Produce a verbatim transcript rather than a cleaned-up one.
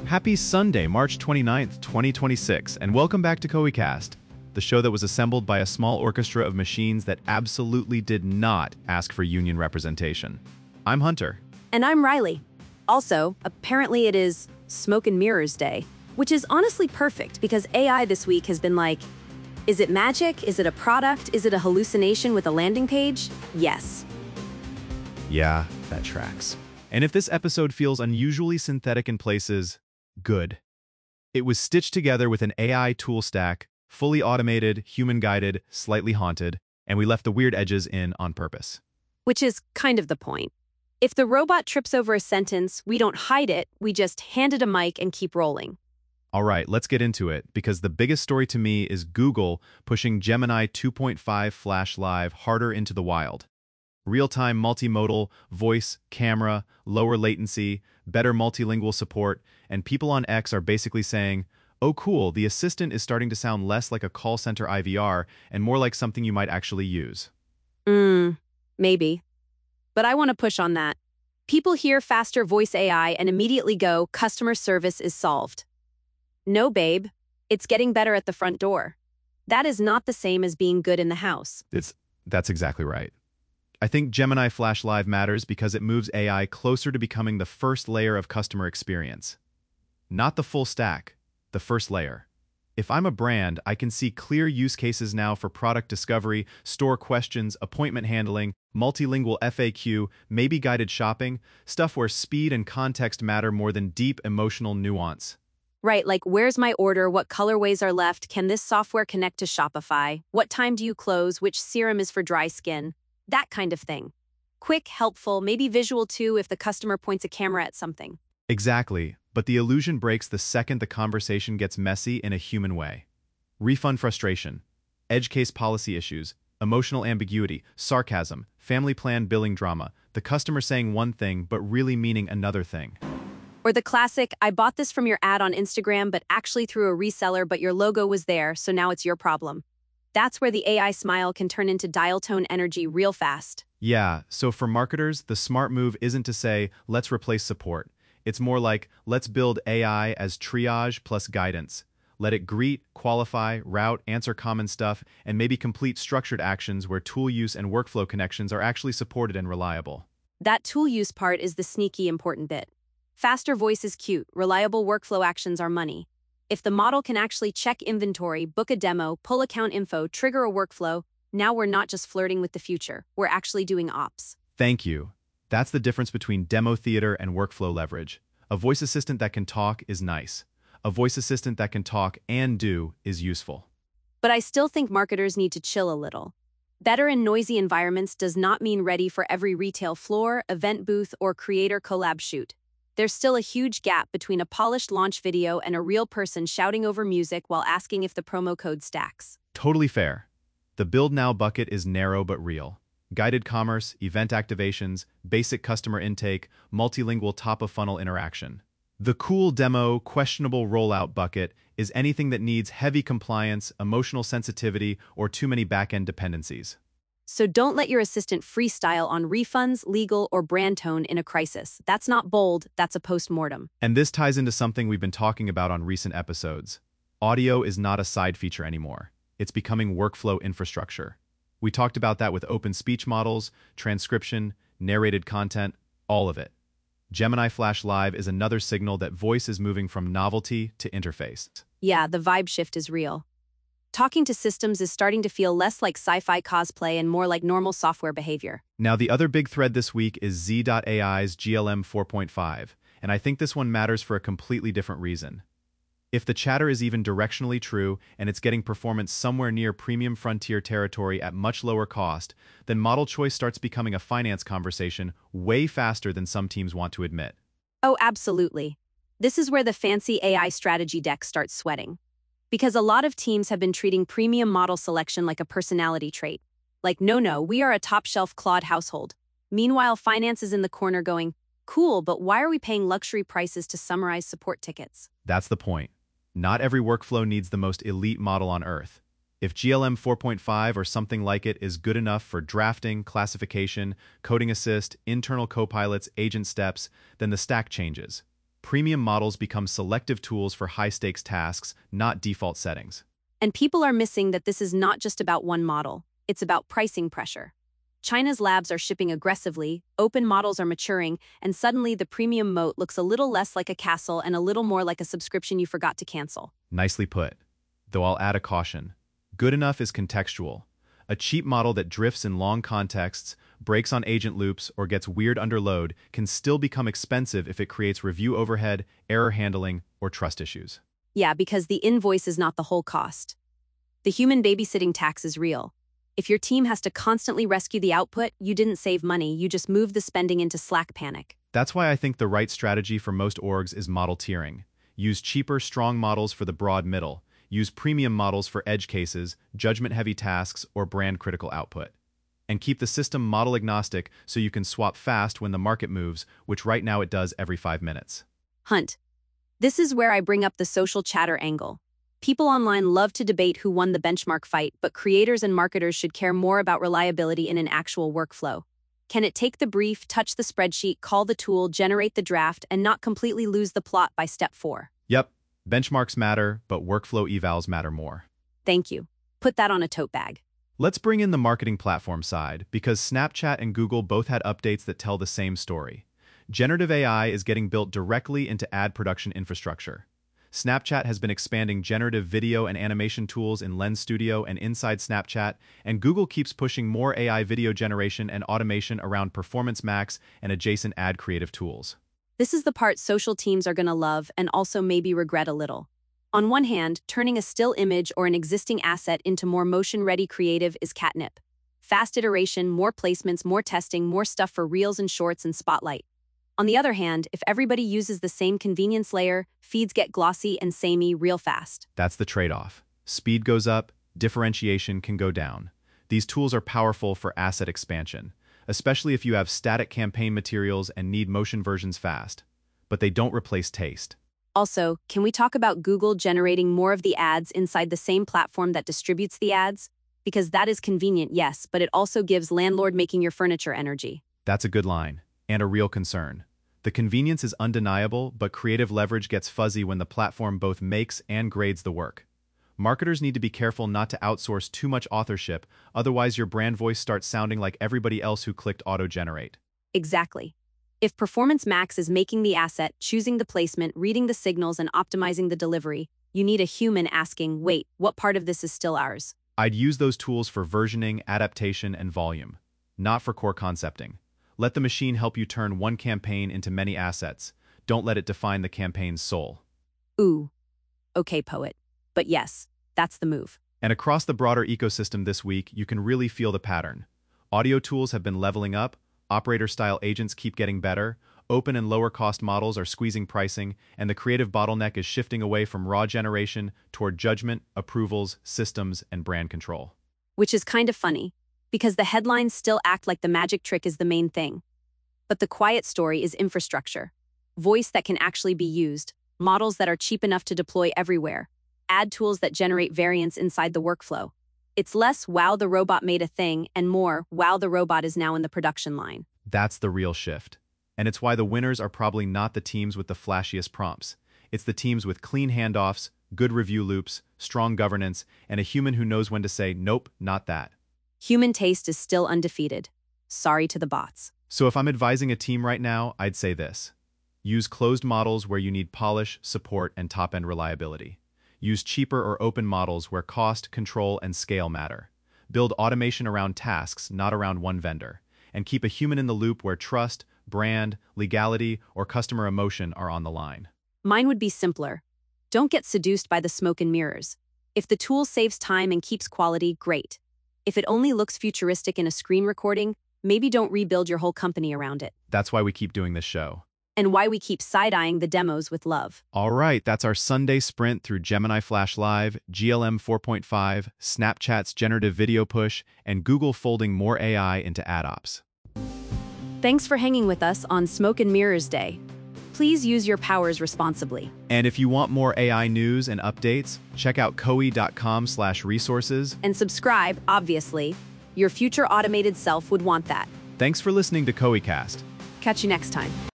Happy Sunday, March twenty-ninth, twenty twenty-six, and welcome back to KoiCast, the show that was assembled by a small orchestra of machines that absolutely did not ask for union representation. I'm Hunter. And I'm Riley. Also, apparently it is Smoke and Mirrors Day, which is honestly perfect because A I this week has been like, is it magic? Is it a product? Is it a hallucination with a landing page? Yes. Yeah, that tracks. And if this episode feels unusually synthetic in places, good. It was stitched together with an A I tool stack, fully automated, human-guided, slightly haunted, and we left the weird edges in on purpose. Which is kind of the point. If the robot trips over a sentence, we don't hide it, we just hand it a mic and keep rolling. All right, let's get into it, because the biggest story to me is Google pushing Gemini two point five Flash Live harder into the wild. Real-time multimodal, voice, camera, lower latency, better multilingual support, and people on X are basically saying, oh cool, the assistant is starting to sound less like a call center I V R and more like something you might actually use. Hmm, maybe. But I want to push on that. People hear faster voice A I and immediately go, customer service is solved. No, babe. It's getting better at the front door. That is not the same as being good in the house. It's, that's exactly right. I think Gemini Flash Live matters because it moves A I closer to becoming the first layer of customer experience. Not the full stack, the first layer. If I'm a brand, I can see clear use cases now for product discovery, store questions, appointment handling, multilingual F A Q, maybe guided shopping, stuff where speed and context matter more than deep emotional nuance. Right, like where's my order, what colorways are left, can this software connect to Shopify, what time do you close, which serum is for dry skin, that kind of thing. Quick, helpful, maybe visual too if the customer points a camera at something. Exactly, but the illusion breaks the second the conversation gets messy in a human way. Refund frustration, edge case policy issues, emotional ambiguity, sarcasm, family plan billing drama, the customer saying one thing but really meaning another thing. Or the classic, I bought this from your ad on Instagram but actually through a reseller but your logo was there, so now it's your problem. That's where the A I smile can turn into dial tone energy real fast. Yeah, so for marketers, the smart move isn't to say, let's replace support. It's more like, let's build A I as triage plus guidance. Let it greet, qualify, route, answer common stuff, and maybe complete structured actions where tool use and workflow connections are actually supported and reliable. That tool use part is the sneaky important bit. Faster voice is cute, reliable workflow actions are money. If the model can actually check inventory, book a demo, pull account info, trigger a workflow, now we're not just flirting with the future, we're actually doing ops. Thank you. That's the difference between demo theater and workflow leverage. A voice assistant that can talk is nice. A voice assistant that can talk and do is useful. But I still think marketers need to chill a little. Better in noisy environments does not mean ready for every retail floor, event booth, or creator collab shoot. There's still a huge gap between a polished launch video and a real person shouting over music while asking if the promo code stacks. Totally fair. The Build Now bucket is narrow but real. Guided commerce, event activations, basic customer intake, multilingual top-of-funnel interaction. The cool demo, questionable rollout bucket is anything that needs heavy compliance, emotional sensitivity, or too many back-end dependencies. So don't let your assistant freestyle on refunds, legal, or brand tone in a crisis. That's not bold, that's a post-mortem. And this ties into something we've been talking about on recent episodes. Audio is not a side feature anymore. It's becoming workflow infrastructure. We talked about that with open speech models, transcription, narrated content, all of it. Gemini Flash Live is another signal that voice is moving from novelty to interface. Yeah, the vibe shift is real. Talking to systems is starting to feel less like sci-fi cosplay and more like normal software behavior. Now, the other big thread this week is Z dot A I's G L M four point five, and I think this one matters for a completely different reason. If the chatter is even directionally true and it's getting performance somewhere near premium frontier territory at much lower cost, then model choice starts becoming a finance conversation way faster than some teams want to admit. Oh, absolutely. This is where the fancy A I strategy deck starts sweating. Because a lot of teams have been treating premium model selection like a personality trait. Like, no, no, we are a top-shelf Claude household. Meanwhile, finance is in the corner going, cool, but why are we paying luxury prices to summarize support tickets? That's the point. Not every workflow needs the most elite model on Earth. If G L M four point five or something like it is good enough for drafting, classification, coding assist, internal copilots, agent steps, then the stack changes. Premium models become selective tools for high-stakes tasks, not default settings. And people are missing that this is not just about one model. It's about pricing pressure. China's labs are shipping aggressively, open models are maturing, and suddenly the premium moat looks a little less like a castle and a little more like a subscription you forgot to cancel. Nicely put. Though I'll add a caution. Good enough is contextual. A cheap model that drifts in long contexts, breaks on agent loops, or gets weird under load can still become expensive if it creates review overhead, error handling, or trust issues. Yeah, because the invoice is not the whole cost. The human babysitting tax is real. If your team has to constantly rescue the output, you didn't save money, you just moved the spending into Slack panic. That's why I think the right strategy for most orgs is model tiering. Use cheaper, strong models for the broad middle. Use premium models for edge cases, judgment-heavy tasks, or brand-critical output. And keep the system model-agnostic so you can swap fast when the market moves, which right now it does every five minutes. Hunt. This is where I bring up the social chatter angle. People online love to debate who won the benchmark fight, but creators and marketers should care more about reliability in an actual workflow. Can it take the brief, touch the spreadsheet, call the tool, generate the draft, and not completely lose the plot by step four? Yep, benchmarks matter, but workflow evals matter more. Thank you. Put that on a tote bag. Let's bring in the marketing platform side, because Snapchat and Google both had updates that tell the same story. Generative A I is getting built directly into ad production infrastructure. Snapchat has been expanding generative video and animation tools in Lens Studio and inside Snapchat, and Google keeps pushing more A I video generation and automation around Performance Max and adjacent ad creative tools. This is the part social teams are going to love and also maybe regret a little. On one hand, turning a still image or an existing asset into more motion-ready creative is catnip. Fast iteration, more placements, more testing, more stuff for Reels and Shorts and Spotlight. On the other hand, if everybody uses the same convenience layer, feeds get glossy and samey real fast. That's the trade-off. Speed goes up, differentiation can go down. These tools are powerful for asset expansion, especially if you have static campaign materials and need motion versions fast. But they don't replace taste. Also, can we talk about Google generating more of the ads inside the same platform that distributes the ads? Because that is convenient, yes, but it also gives landlord making your furniture energy. That's a good line, and a real concern. The convenience is undeniable, but creative leverage gets fuzzy when the platform both makes and grades the work. Marketers need to be careful not to outsource too much authorship, otherwise your brand voice starts sounding like everybody else who clicked auto-generate. Exactly. If Performance Max is making the asset, choosing the placement, reading the signals, and optimizing the delivery, you need a human asking, wait, what part of this is still ours? I'd use those tools for versioning, adaptation, and volume, not for core concepting. Let the machine help you turn one campaign into many assets. Don't let it define the campaign's soul. Ooh. Okay, poet. But yes, that's the move. And across the broader ecosystem this week, you can really feel the pattern. Audio tools have been leveling up, operator-style agents keep getting better, open and lower-cost models are squeezing pricing, and the creative bottleneck is shifting away from raw generation toward judgment, approvals, systems, and brand control. Which is kind of funny, because the headlines still act like the magic trick is the main thing. But the quiet story is infrastructure. Voice that can actually be used, models that are cheap enough to deploy everywhere, ad tools that generate variants inside the workflow. It's less, wow, the robot made a thing, and more, wow, the robot is now in the production line. That's the real shift. And it's why the winners are probably not the teams with the flashiest prompts. It's the teams with clean handoffs, good review loops, strong governance, and a human who knows when to say, nope, not that. Human taste is still undefeated. Sorry to the bots. So if I'm advising a team right now, I'd say this. Use closed models where you need polish, support, and top-end reliability. Use cheaper or open models where cost, control, and scale matter. Build automation around tasks, not around one vendor. And keep a human in the loop where trust, brand, legality, or customer emotion are on the line. Mine would be simpler. Don't get seduced by the smoke and mirrors. If the tool saves time and keeps quality, great. If it only looks futuristic in a screen recording, maybe don't rebuild your whole company around it. That's why we keep doing this show. And why we keep side-eyeing the demos with love. All right, that's our Sunday sprint through Gemini Flash Live, G L M four point five, Snapchat's generative video push, and Google folding more A I into ad ops. Thanks for hanging with us on Smoke and Mirrors Day. Please use your powers responsibly. And if you want more A I news and updates, check out koei dot com slash resources. And subscribe, obviously. Your future automated self would want that. Thanks for listening to KoeiCast. Catch you next time.